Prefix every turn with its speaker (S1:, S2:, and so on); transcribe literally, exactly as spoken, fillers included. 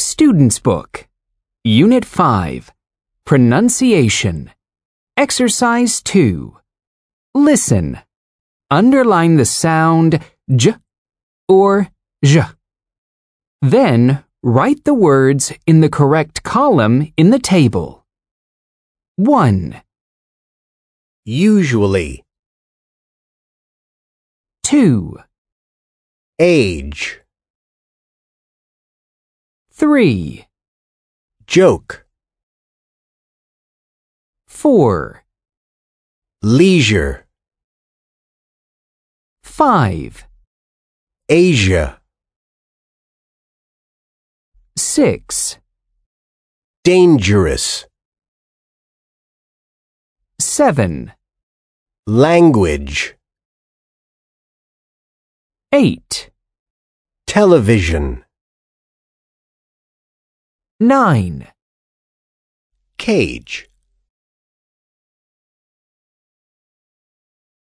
S1: Student's Book, Unit five, Pronunciation. Exercise two. Listen. Underline the sound j or j. Then write the words in the correct column in the table. one,
S2: Usually.
S1: two,
S2: Age.
S1: three,
S2: Joke.
S1: four,
S2: Leisure.
S1: five,
S2: Asia.
S1: six,
S2: Dangerous.
S1: seven,
S2: Language.
S1: eight,
S2: Television.
S1: nine.
S2: Cage.